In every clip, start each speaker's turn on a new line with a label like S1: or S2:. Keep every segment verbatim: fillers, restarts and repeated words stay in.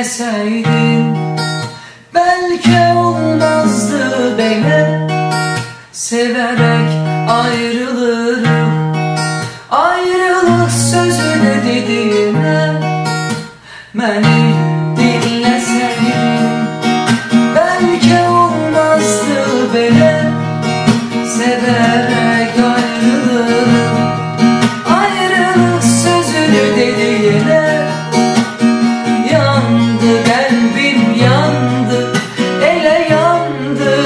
S1: dinleseydin belki olmazdı böyle. Severek ayrılırım, ayrılık sözüne dediğine beni dinleseydin belki olmazdı böyle. Severek ayrılırım, ayrılık sözünü dediğine yandı kalbim, yandı, ele yandı,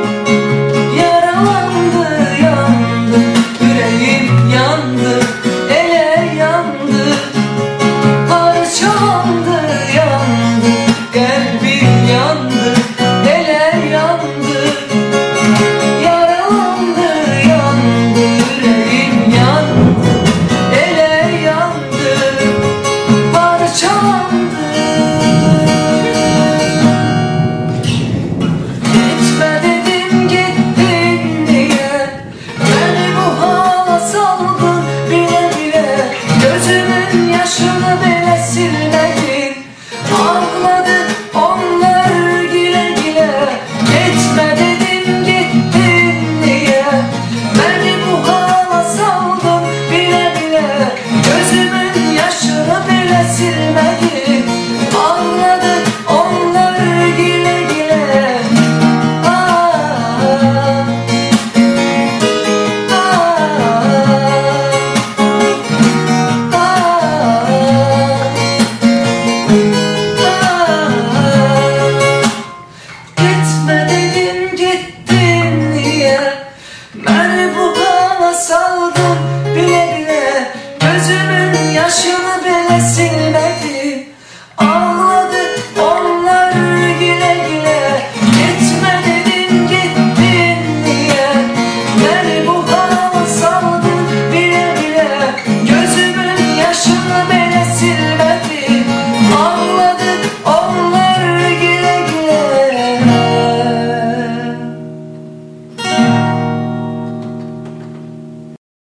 S1: yaralandı, yandı, yüreğim yandı, ele yandı, parçalandı, yandı, kalbim yandı, ele yandı, yaralandı, yandı, yüreğim yandı, ele yandı, parçalandı. Gitme dedim gittin diye beni bu hala saldın bile bile. Gözümün yaşını bile silmedin, ağladın onlar gile gile. Gitme dedim gittin diye beni bu hala saldın bile bile. Gözümün yaşını bile silmedin, ağladın onlar gile gile. Ah, gitme dedim gittin diye beni bu hala saldın bile bile. Gözümün